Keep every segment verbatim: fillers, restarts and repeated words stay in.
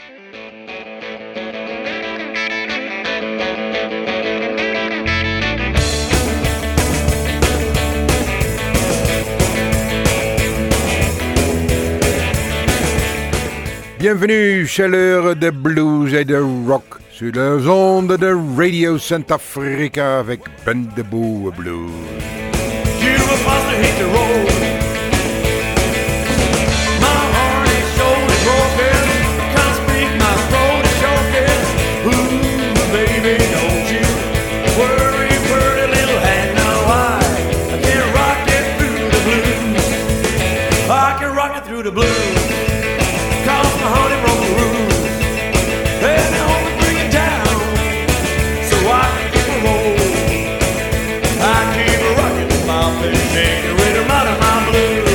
Bienvenue, chaleur de blues et de rock sur les ondes de Radio Centrafrica avec Ben de Boo Blues. You must hate the road. My heart is shoulder broken. Can't speak, my throat is choking. Ooh, baby, don't you worry, pretty little hand. Now I, I can rock it through the blues. I can rock it through the blues. Cause my honey broke the rules. And I want to bring it down so I can keep a roll. I keep a rockin' my fish, shake the rhythm out of my blues.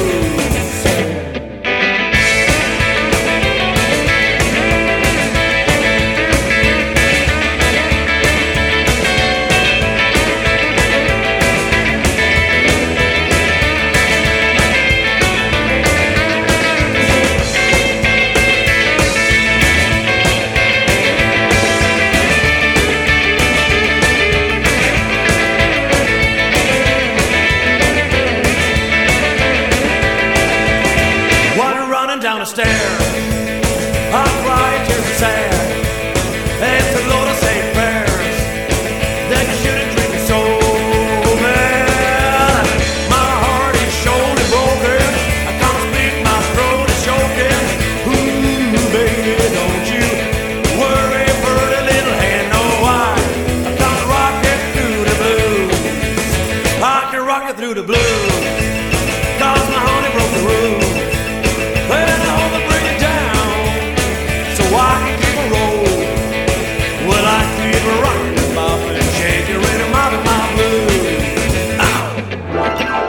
Down the stairs, I cry just sad. And the Lord I say prayers that you shouldn't drink it so bad. My heart is shoulder broken. I can't speak, my throat is choking. Ooh, baby, don't you worry, pretty little hand. No, I, I can rock it through the blues. I can rock it through the blues. Cause my honey broke the rules. And I want to bring it down so I can keep a roll. Well, I keep a rockin' my and shake the rhythm out of my blues. Ow!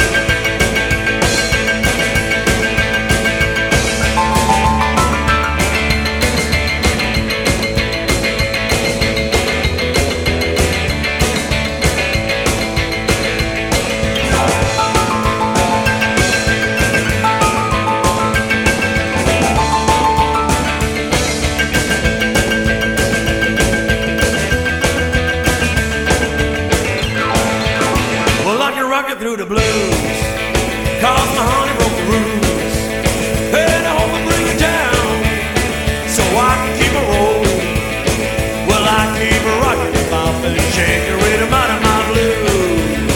Through the blues, cause my honey broke the rules. And I hope I bring it down so I can keep a roll. Well, I keep a rockin' the mouth and shake the rhythm out of my blues.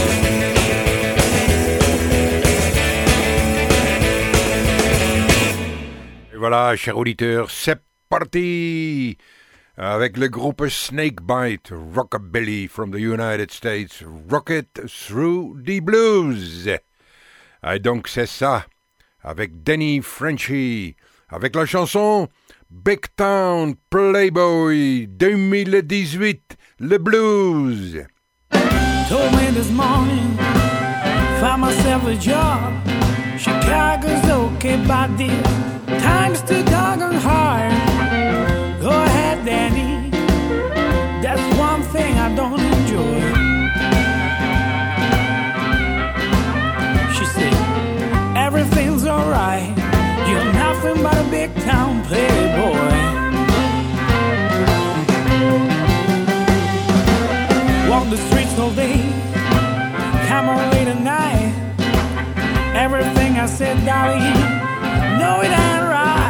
Et voilà, chers auditeurs, c'est parti avec le groupe Snakebite, Rockabilly from the United States, Rocket Through the Blues. Et donc c'est ça, avec Danny Frenchy, avec la chanson Big Town Playboy deux mille dix-huit, le blues. Told me this morning, found myself a job. Chicago's okay, but dear, time's too doggone hard. Go ahead, Danny, that's one thing I don't enjoy. She said, everything's alright, you're nothing but a big town playboy. Walk the streets all day, come on late at night. Everything I said, darling, no it ain't right.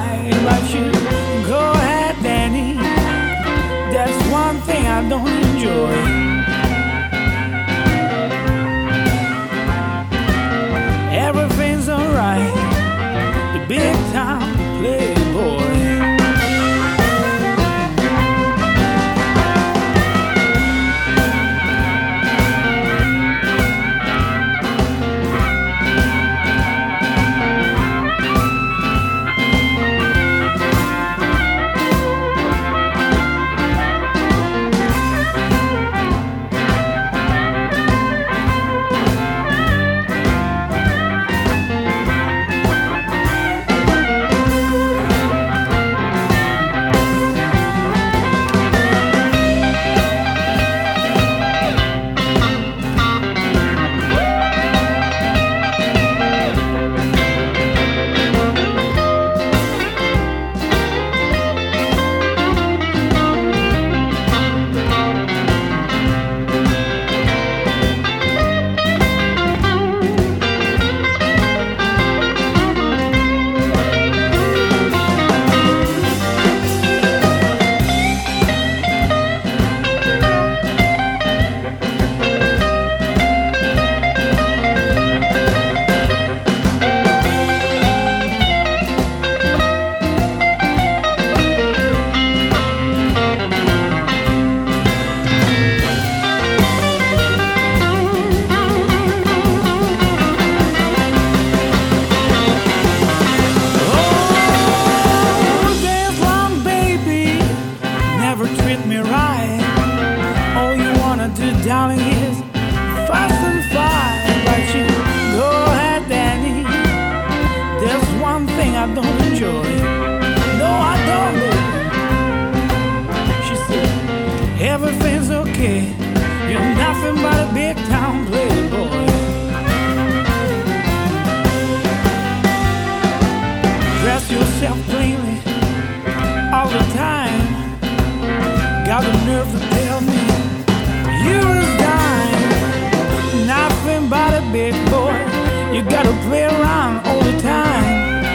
yourself plainly all the time. Got the nerve to tell me you was dying. Nothing but a big boy. You gotta play around all the time.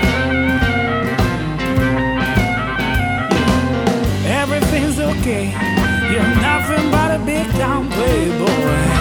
Everything's okay. You're nothing but a big town playboy.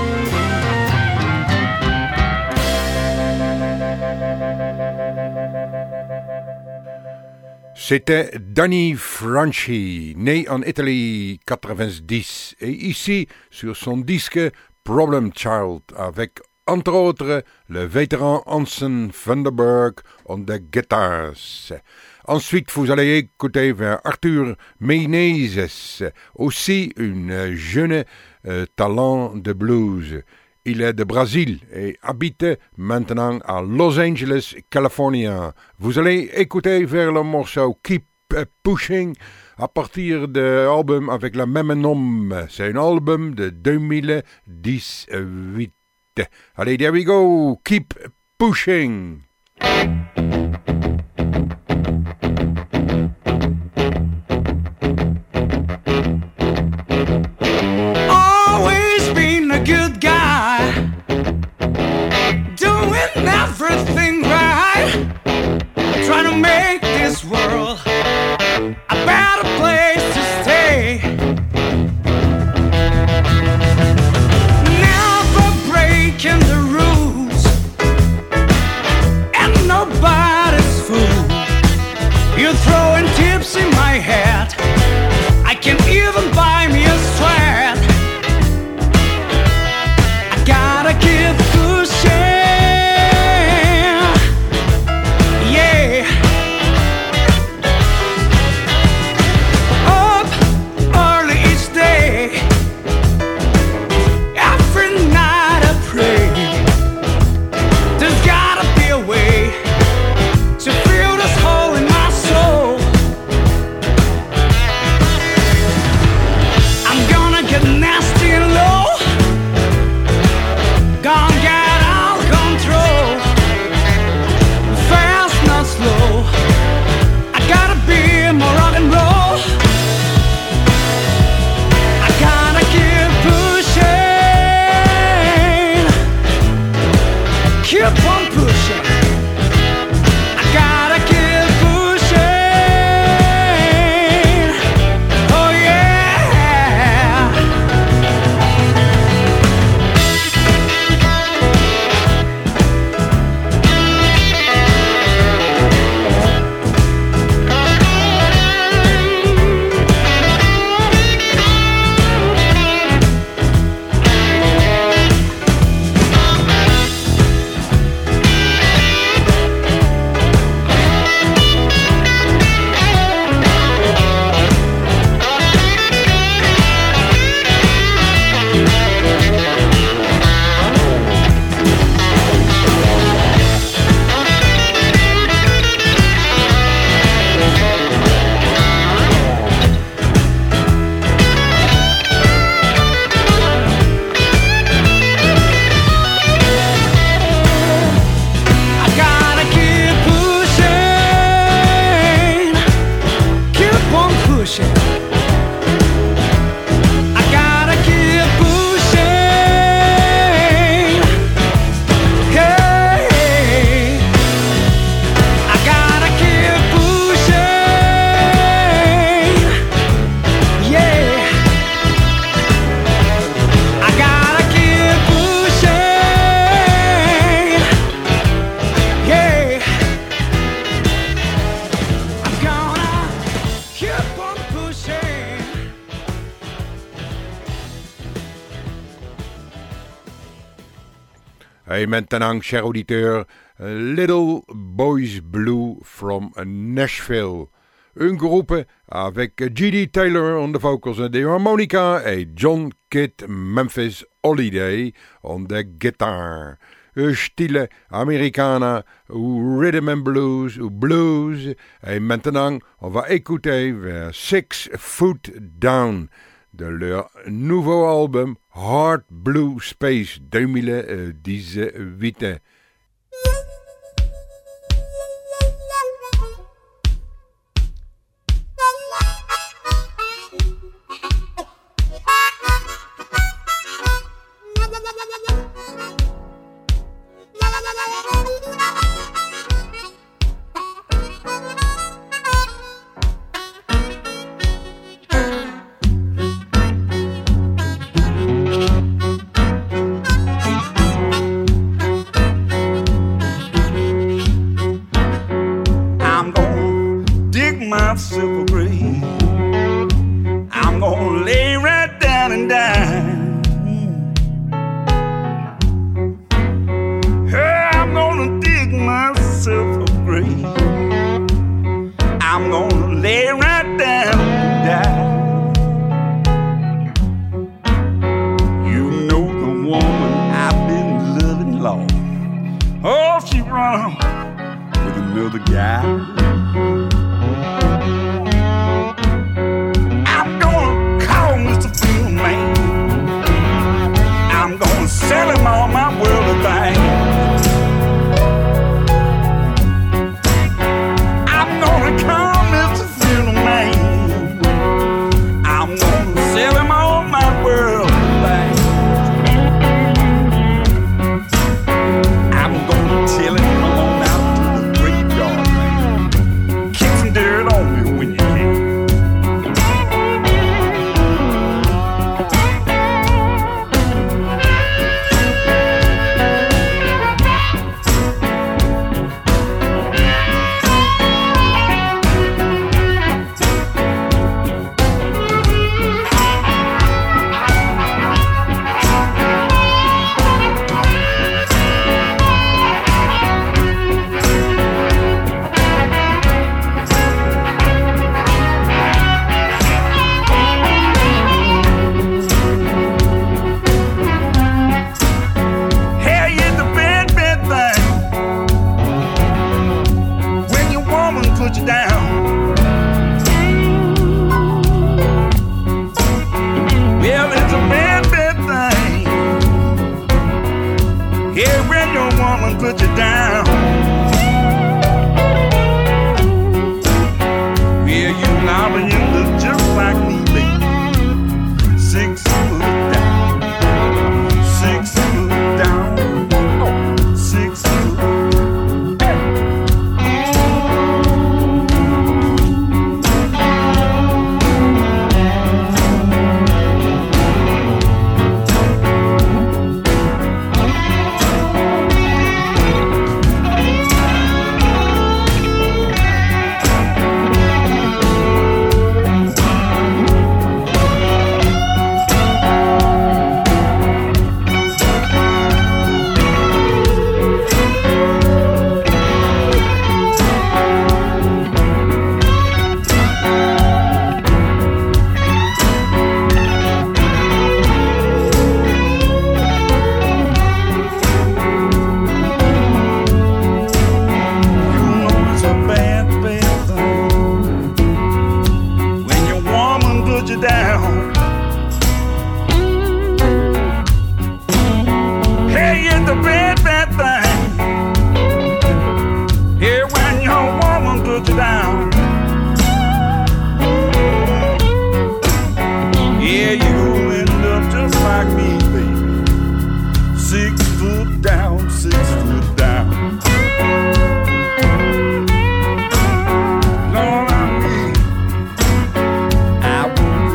C'était Danny Franchi, né en Italie quatre-vingt-dix, et ici sur son disque Problem Child, avec entre autres le vétéran Hanson Vanderberg on the guitars. Ensuite, vous allez écouter vers Arthur Menezes, aussi une jeune euh, talent de blues. Il est de Brésil et habite maintenant à Los Angeles, Californie. Vous allez écouter vers le morceau Keep Pushing à partir de l'album avec le même nom. C'est un album de deux mille dix-huit. Allez, there we go. Keep Pushing. Always been a good guy, doing everything right, trying to make this world a better place to stay. Never breaking the rules, and nobody's fool. You're throwing tips in my head, I can't even buy me a sweat. I gotta keep pushing, yeah. Up early each day, every night I pray. There's gotta be a way to fill this hole in my soul. I'm gonna get nasty and low, gonna get out of control, fast not slow. I gotta be more rock and roll. I gotta keep pushing, keep on pushing. I gotta keep pushing, oh yeah. I gotta keep pushing, keep on pushing. I gotta keep pushing, hey. I gotta keep pushing, yeah. I gotta keep pushing, yeah. I'm gonna keep on pushing. Et maintenant, cher auditeur, Little Boys Blue from Nashville. Un groupe avec G D Taylor on the vocals and the harmonica et John Kidd Memphis Holiday on the guitar. Un style americana ou rhythm and blues ou blues. Et maintenant, on va écouter vers Six Foot Down de leur nouveau album Hard Blue Space deux mille dix-huit. myself a grave. I'm gonna lay right down and die. Hey, I'm gonna dig myself a grave. I'm gonna lay right down and die. You know the woman I've been loving long. Oh, she run with another guy. I'm gonna call Mister Funeral Man. I'm gonna sell him all my worldly things. I'm gonna call Mister Funeral Man. I'm gonna sell him all my worldly things. I'm gonna tell him come on out to the graveyard, man. Kick some dirt on me when you can. Hell, you're the bad, bad thing. When your woman put you down. Well, it's a bad, bad thing. Yeah, when your woman put you down. Yeah, you now and you look just like me, baby. Six foot down, six foot down, six foot. You know it's a bad, bad thing. When your woman put you down. Hey, it's the bad, bad thing. Yeah, when your woman put you down. Yeah, you end up just like me, baby. Six foot down, six foot down. Lord, I mean, I won't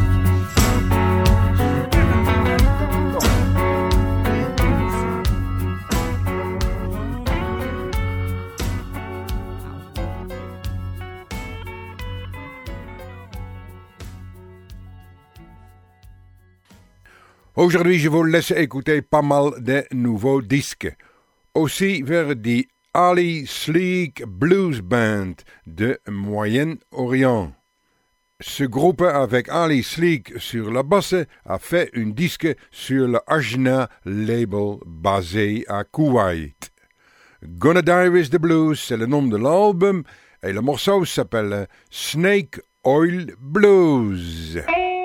Aujourd'hui, je vous laisse écouter pas mal de nouveaux disques. Aussi vers die Ali Sleek Blues Band de Moyen-Orient. Ce groupe avec Ali Sleek sur la basse a fait un disque sur le Ajna label basé à Koweït. Gonna Die with the Blues, c'est le nom de l'album et le morceau s'appelle Snake Oil Blues.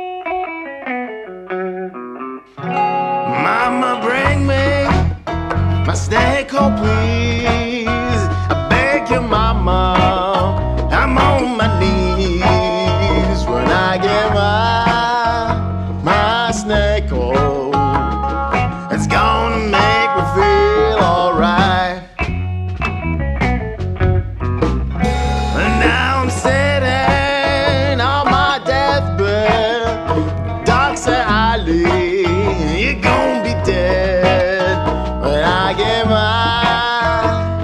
Mama, bring me my snake, oh please. I beg you, Mama, I'm on my knees when I get my, my snake, oh. It's gonna make me feel alright. And now I'm sitting on my deathbed. Doc said, Ali, you're gonna be dead when I get my,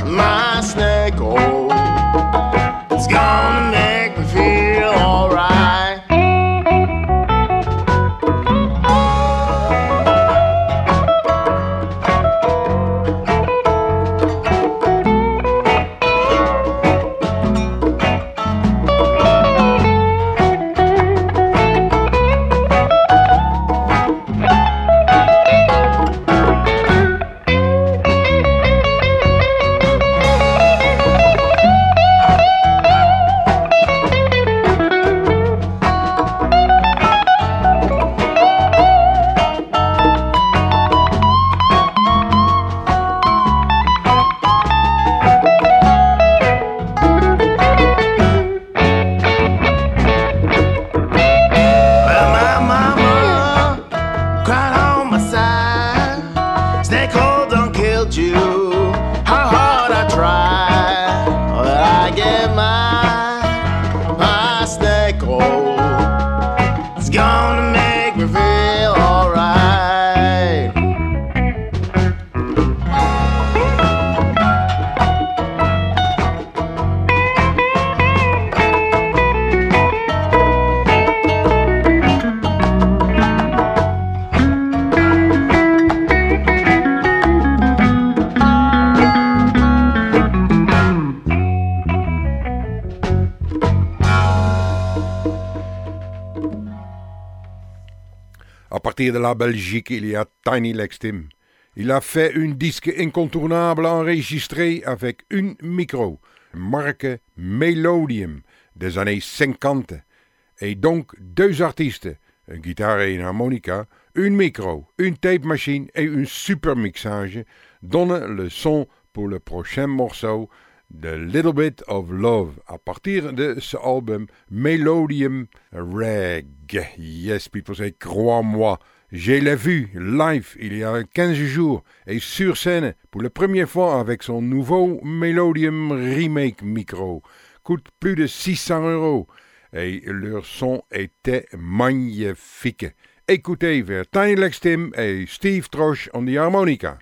partir de la Belgique, il y a Tiny Legs Tim. Il a fait une disque incontournable enregistré avec une micro, marque Melodium des années cinquante. Et donc deux artistes, une guitare et une harmonica, une micro, une tape machine et un super mixage donnent le son pour le prochain morceau The Little Bit of Love à partir de ce album Melodium Reg. Yes, people say, crois-moi, je l'ai vu live il y a quinze jours et sur scène pour la première fois avec son nouveau Melodium Remake micro. Coûte plus de six cents euros et leur son était magnifique. Écoutez vers Tiny Legs Tim et Steve Troche on the harmonica.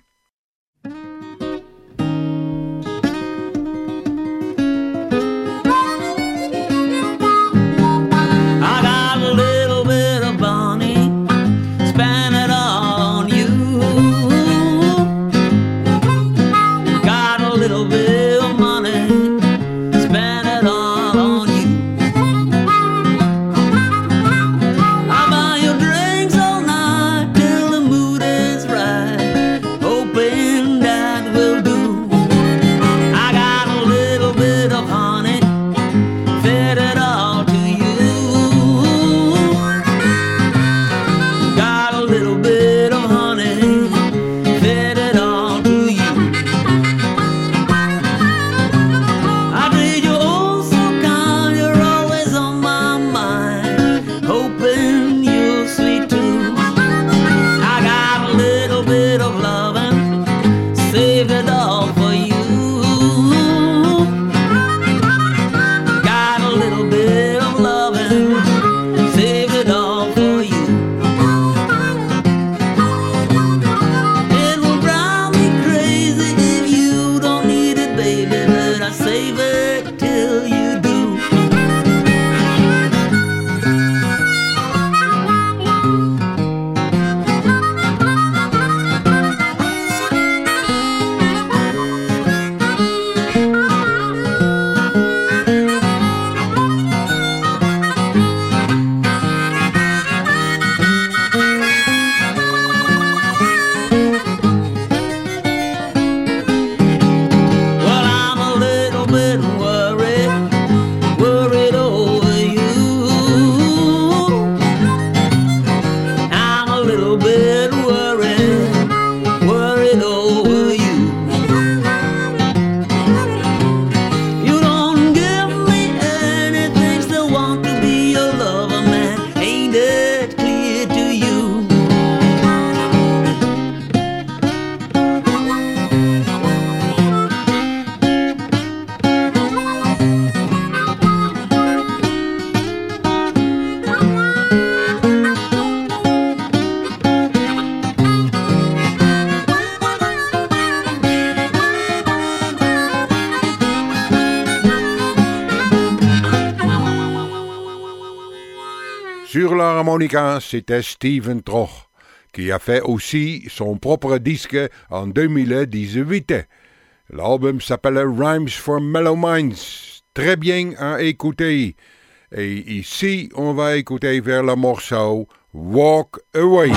Sur l'harmonica, c'était Steven Troch, qui a fait aussi son propre disque en deux mille dix-huit. L'album s'appelle Rhymes for Mellow Minds, très bien à écouter. Et ici, on va écouter vers le morceau Walk Away.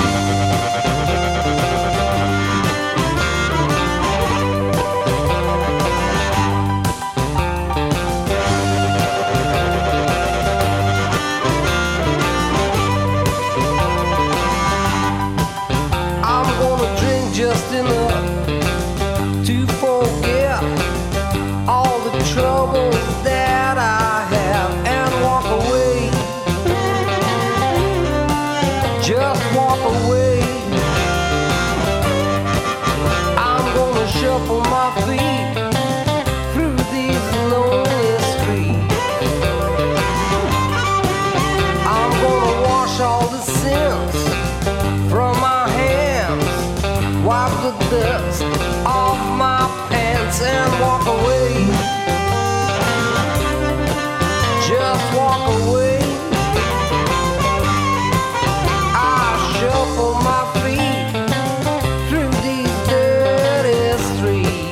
Dust off my pants and walk away. Just walk away. I shuffle my feet through these dirty streets.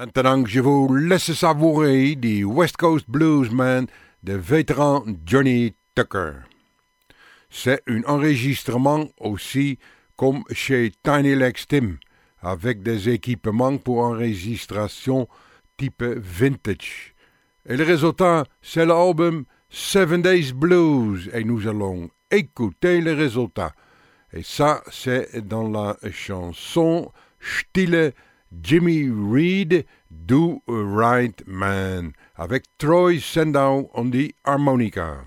Maintenant que je vous laisse savourer des West Coast Bluesman de vétéran Johnny Tucker. C'est un enregistrement aussi comme chez Tiny Legs Tim, avec des équipements pour enregistration type vintage. Et le résultat, c'est l'album Seven Days Blues, et nous allons écouter le résultat. Et ça, c'est dans la chanson style Jimmy Reed, Do Right Man, avec Troy Sandow on the harmonica.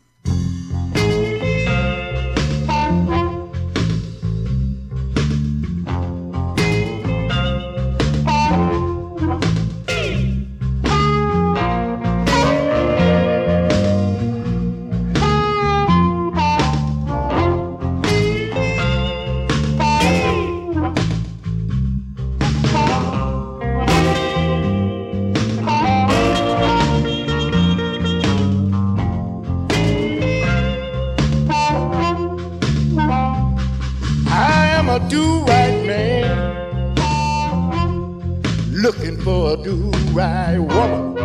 Looking for a do-right woman.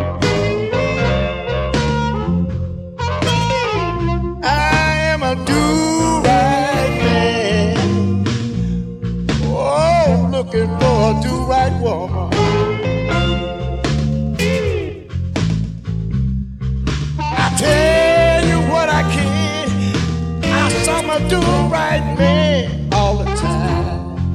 I am a do-right man. Oh, looking for a do-right woman. I tell you what I can, I saw my do-right man all the time.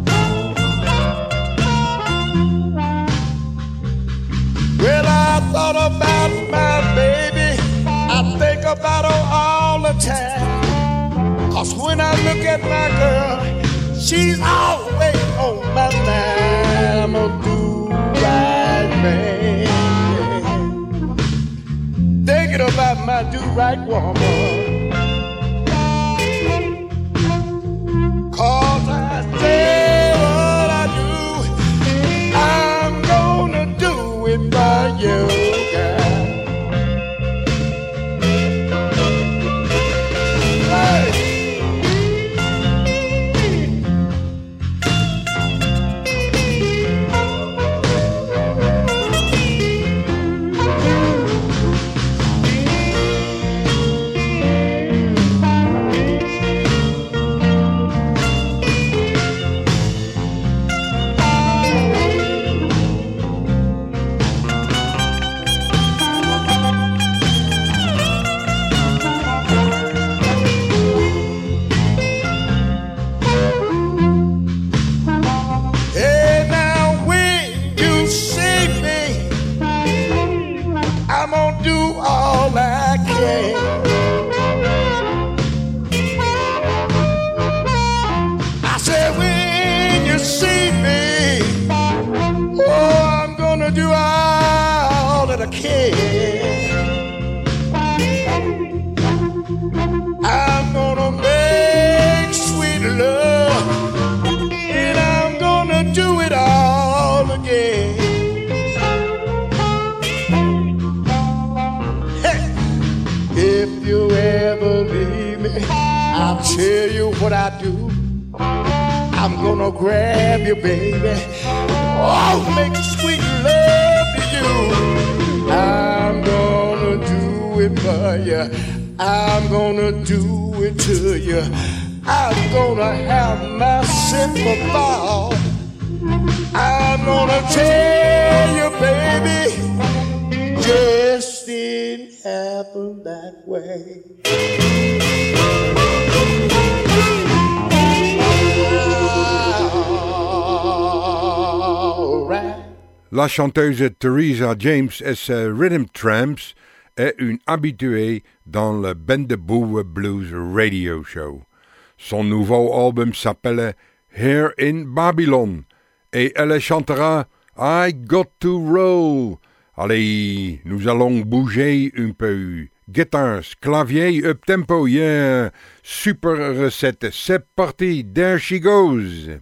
Well, I thought about my baby, I think about her all the time. Cause when I look at my girl, she's always on my mind. I'm a do-right man, thinking about my do-right woman. Cause I say what I do, I'm gonna do it by you, girl. Hey. I'm gonna make sweet love, and I'm gonna do it all again. Hey, if you ever leave me, I'll tell you what I do. I'm gonna grab you, baby, oh, make sweet love to you. I'm gonna do it for you, I'm gonna do it to you. I'm gonna have my simple thought. I'm gonna tell you, baby, just didn't happen that way. All right. La chanteuse Teresa James et ses Rhythm Tramps est une habituée dans le Bendaboo Blues Radio Show. Son nouveau album s'appelle Here in Babylon et elle chantera I Got to Roll. Allez, nous allons bouger un peu. Guitars, clavier, up tempo, yeah. Super recette, c'est parti, there she goes.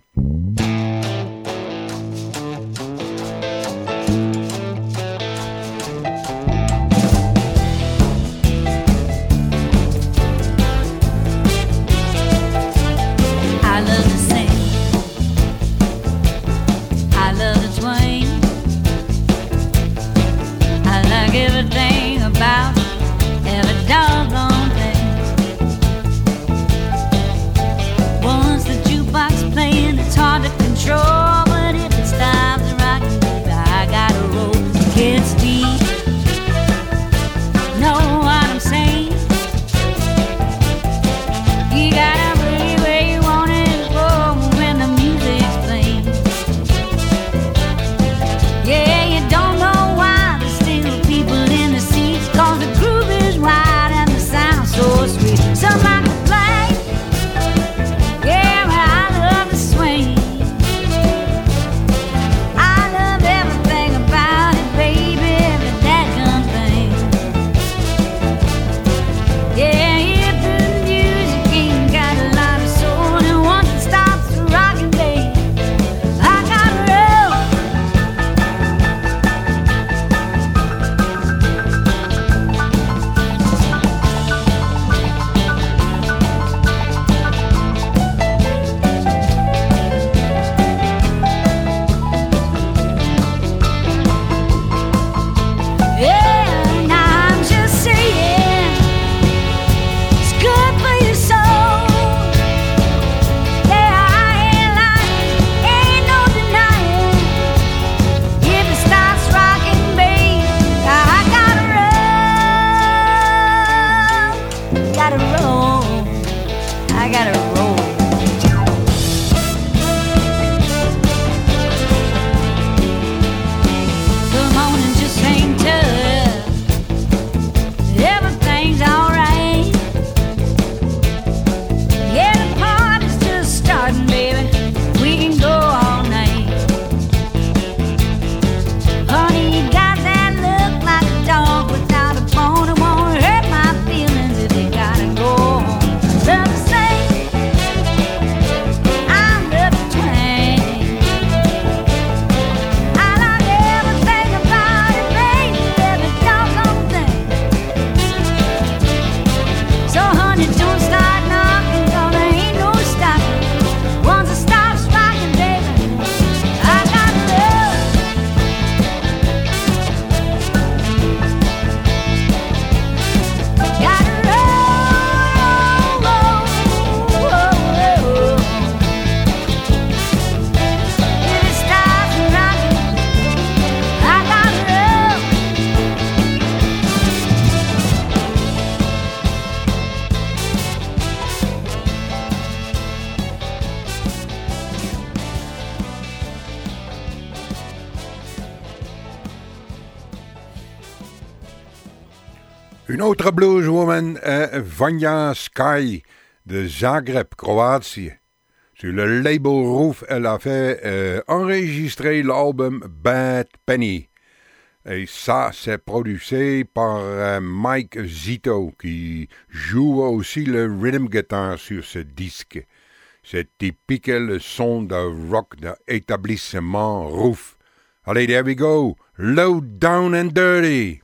Une autre blueswoman est Vanja Sky de Zagreb, Croatie. Sur le label Roof, elle a fait euh, enregistrer l'album Bad Penny. Et ça, c'est produit par euh, Mike Zito, qui joue aussi le rhythm guitar sur ce disque. C'est typique le son de rock d'établissement Roof. Allez, there we go. Low Down and Dirty.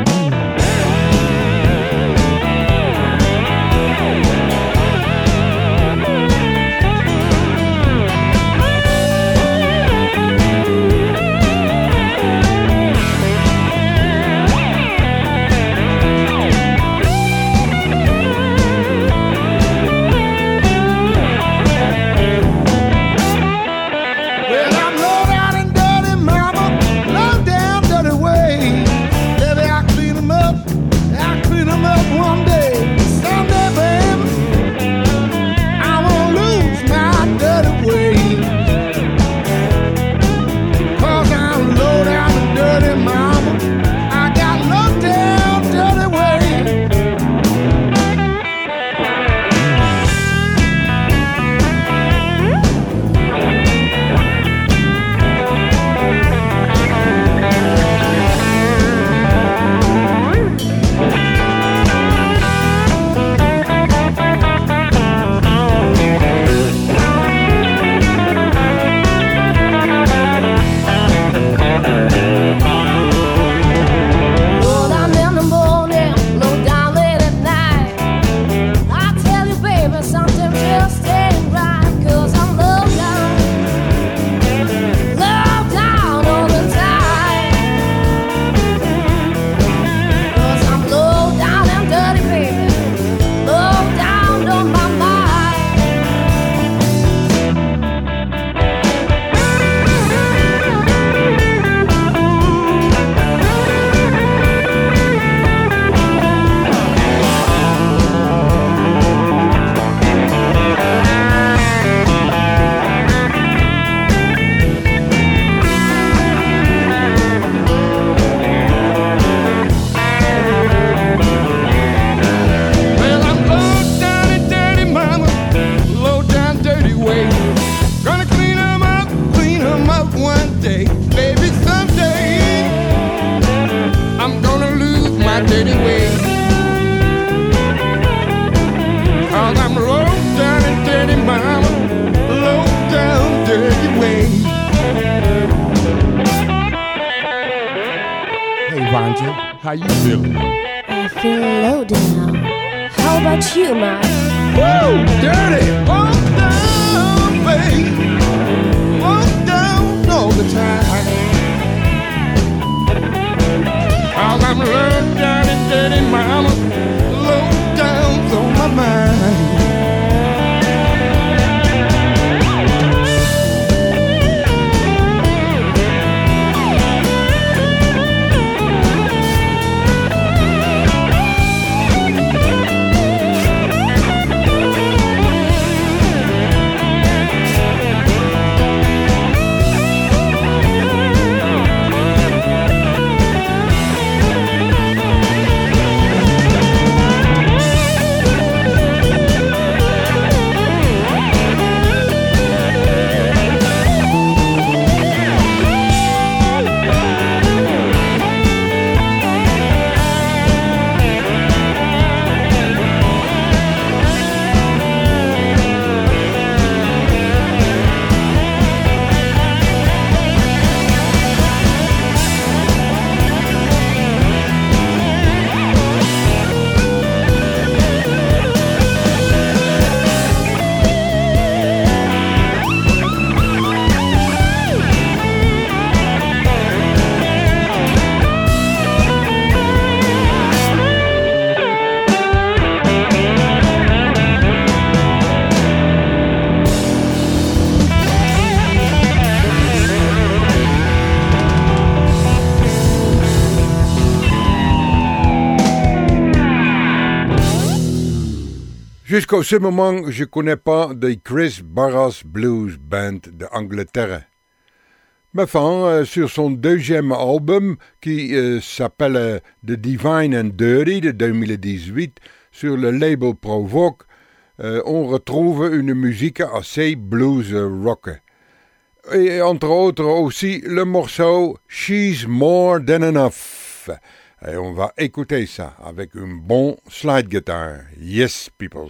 How you feeling? I feel low down. How about you, Mike? Woo! Dirty! Walk down, babe. Walk down all the time. Cause I'm low down and dirty, mama. Low down's on my mind. Jusqu'à ce moment, je ne connais pas de Chris Barras Blues Band d'Angleterre. Mais enfin, euh, sur son deuxième album, qui euh, s'appelle euh, The Divine and Dirty de deux mille dix-huit, sur le label Provoke, euh, on retrouve une musique assez blues rock. Et entre autres aussi le morceau She's More Than Enough. Et on va écouter ça avec un bon slide guitar. Yes, people.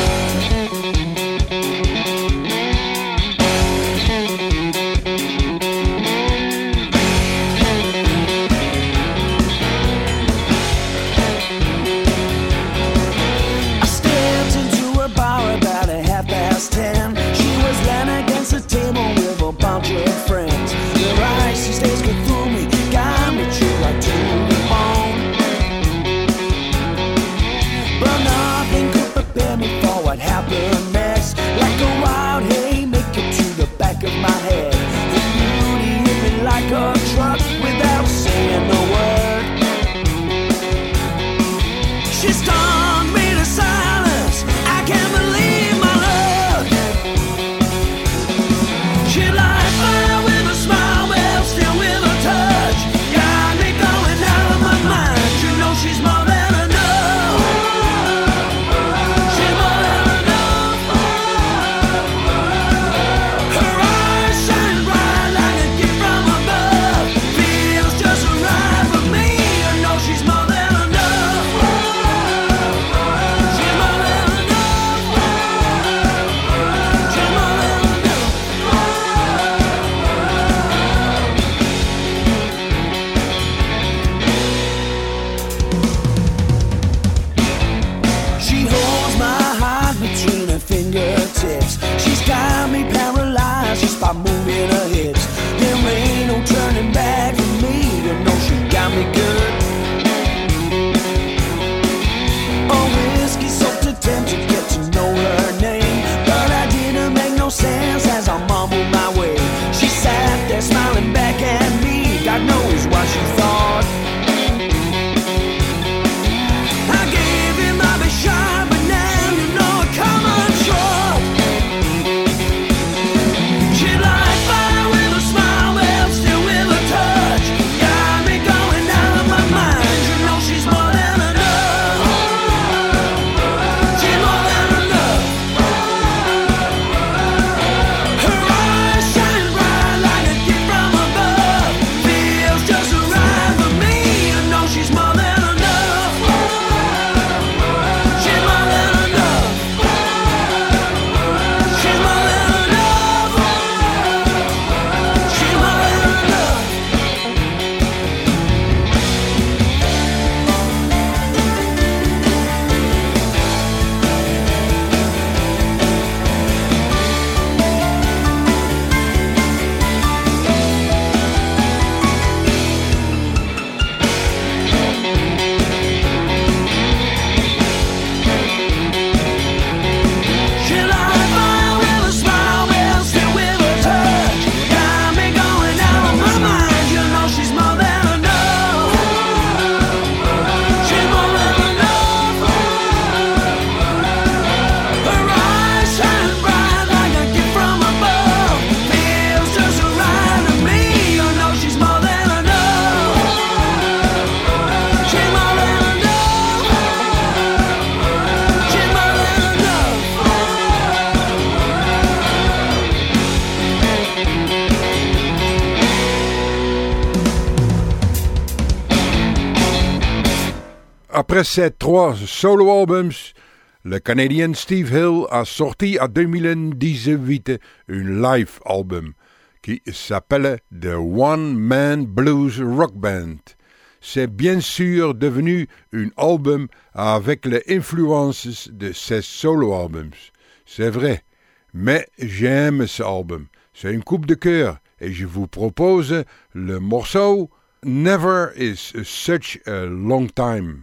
ten. She was laying against the table with a bunch of friends. Her icy stays go through me, got me chilled like to the bone. But nothing could prepare me for what happened next. Like a wild haymaker to the back of my head. The beauty hit me like a truck without saying a word. She stunned me to silence. I can't believe my love. She like fire with a smile, well still with a touch. Got me going out of my mind. You know she's more than enough. She's more than enough. Her eyes shine bright like a gift from above. Feels just right for me. You know she's more than enough. She's more than enough. She's more than enough. She holds my heart between her fingertips. She's got me paralyzed just by moving her hips. There ain't no turning back for me. You know she got me good. A whiskey-soaked attempt to get to know her name, but I didn't make no sense as I mumbled my way. She sat there smiling back at me. God knows what she thought. I gave him my best shot, but now you know I come up short. She like fire with a smile, well still with a touch. Got me going out of my mind. You know she's more than enough. She's more than enough. Her eyes shine bright like a gift from above. Feels just right for me. You know she's more than enough. She's more than enough. She's more than enough. She's more than enough. She like fire with a smile, well still with a touch. Got me going out of my mind. You know she's more than enough. She's more than enough. Her eyes shine bright like a gift from above. Feels just right to me. You know she's more than enough. She's more than enough. She's more than enough. Après ces trois solo albums, le Canadien Steve Hill a sorti en deux mille dix-huit un live album qui s'appelle The One Man Blues Rock Band. C'est bien sûr devenu un album avec les influences de ces solo albums. C'est vrai, mais j'aime ce album. C'est une coupe de cœur et je vous propose le morceau Never Is Such a Long Time.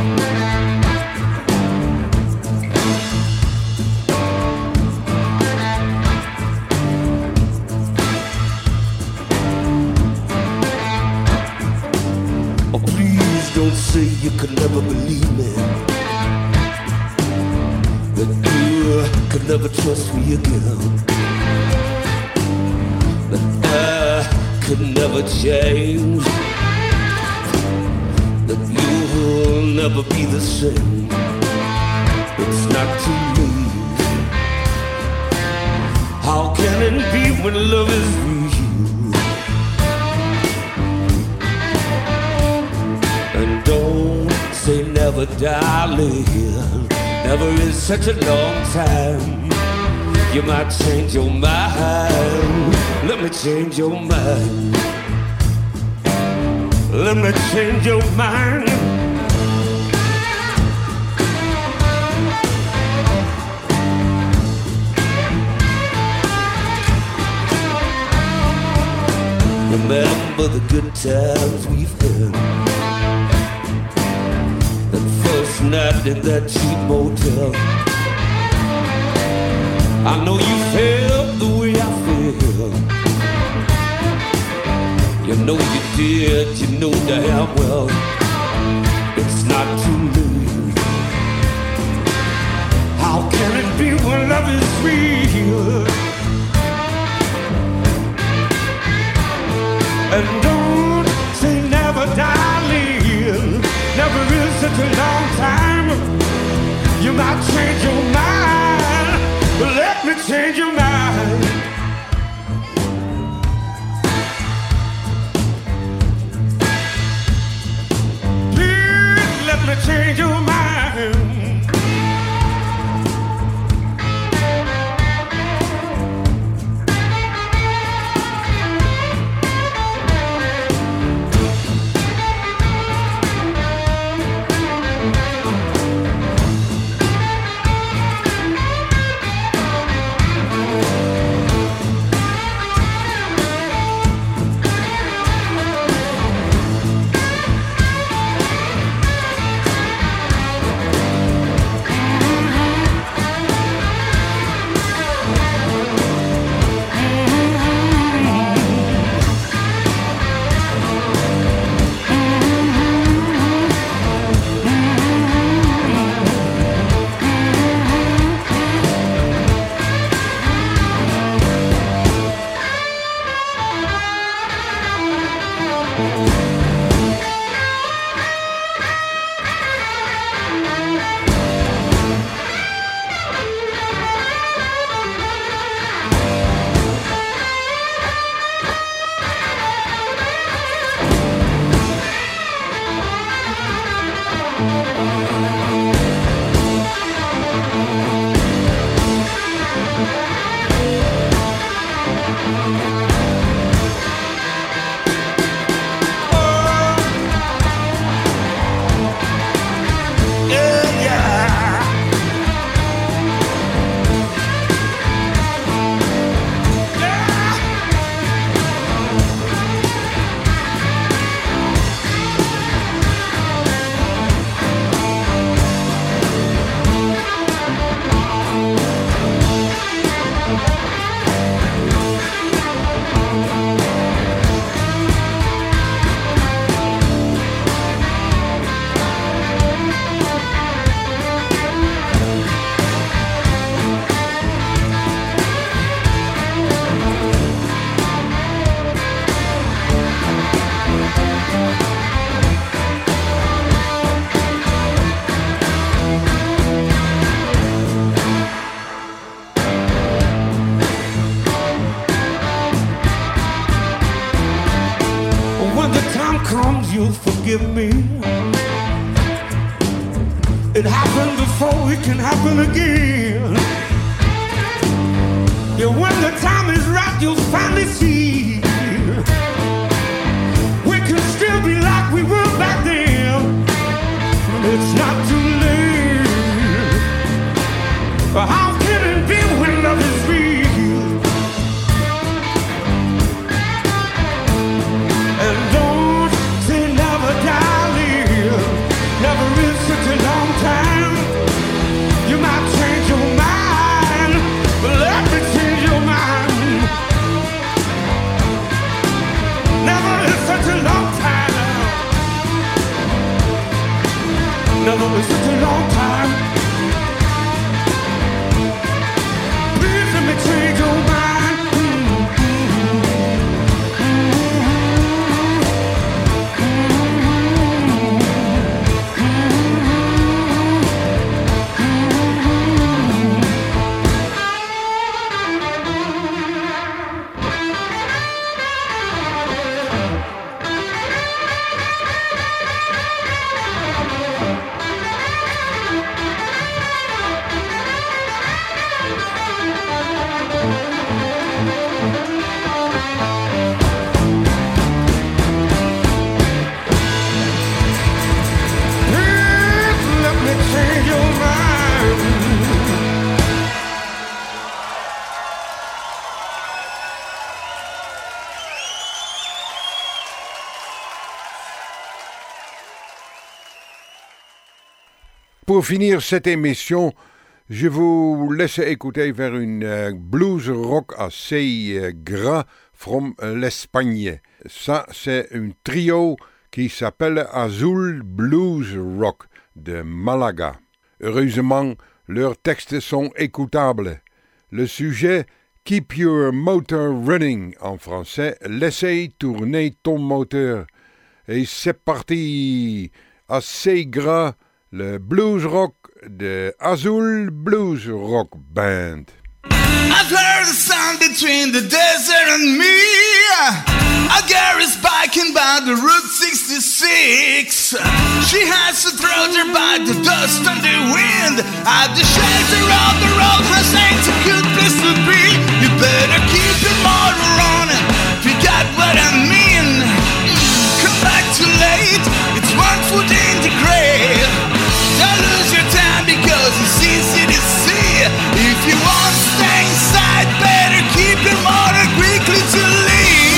Never could never believe me, that you could never trust me again, that I could never change, that you'll never be the same. It's not too late. How can it be when love is real? And don't say never, darling. Never is such a long time. You might change your mind. Let me change your mind. Let me change your mind. Remember the good times we've had. That first night in that cheap motel. I know you felt the way I feel. You know you did, you know damn well. It's not too late. How can it be when love is real? And don't say never, darling. Never is such a long time. You might change your mind, but let me change your mind. Please let me change your mind. Forgive me. It happened before, it can happen again. Yeah, when the time is right, you'll finally see we can still be like we were back then. It's not too late. How can it be when love is real? And don't say never, darling. Never is such a long time. You might change your mind, but let me change your mind. Never is such a long time. very long time. Please let me change your mind. Pour finir cette émission, je vous laisse écouter vers une euh, blues rock assez euh, gras from l'Espagne. Ça, c'est un trio qui s'appelle Azul Blues Rock de Malaga. Heureusement, leurs textes sont écoutables. Le sujet « Keep your motor running » en français, « Laissez tourner ton moteur ». Et c'est parti, assez gras, le blues rock de Azul Blues Rock Band. I've heard the sound between the desert and me. A girl is biking by the Route sixty-six. She has to throw her by the dust and the wind. At the shelter of the roadhouse ain't a good place to be. You better keep your motor running. You got what I mean. Come back too late. It's one foot in the grave. Don't lose your time because it's easy to see. If you want to stay inside, better keep your motor quickly to leave.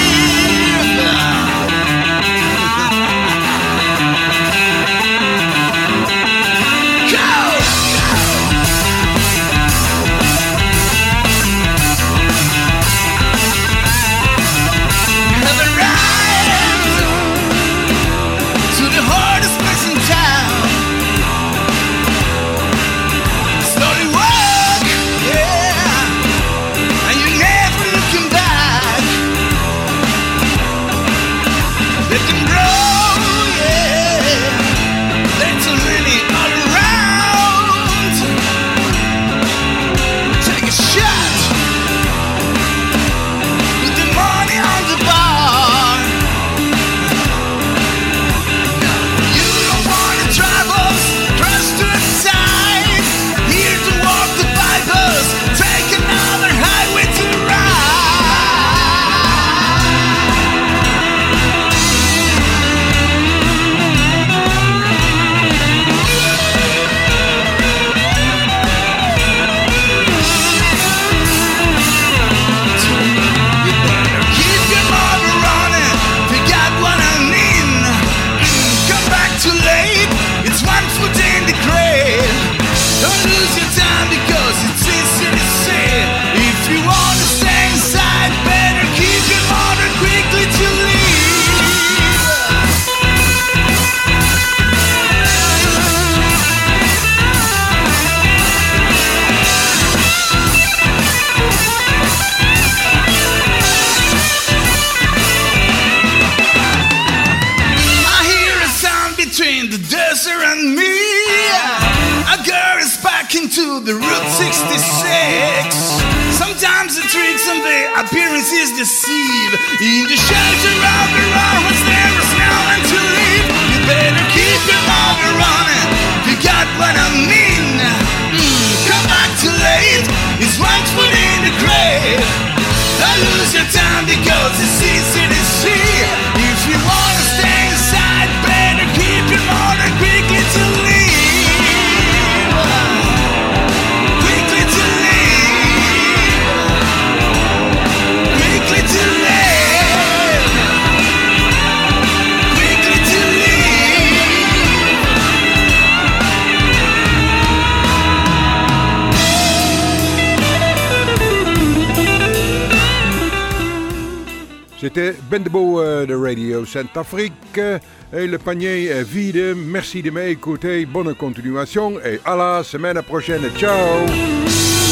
To the Route sixty-six. Sometimes the tricks and the appearances deceive. In the shelter of the roads there is no one to leave. You better keep your motor running. You got what I mean. Mm, come back too late. It's one foot in the grave. Don't lose your time because it's easy to see. If you wanna stay inside, better keep your motor quickly to leave. Quickly to leave. C'était Ben de Beau euh, de Radio Centrafrique. Et le panier est vide. Merci de m'écouter. Bonne continuation et à la semaine prochaine. Ciao!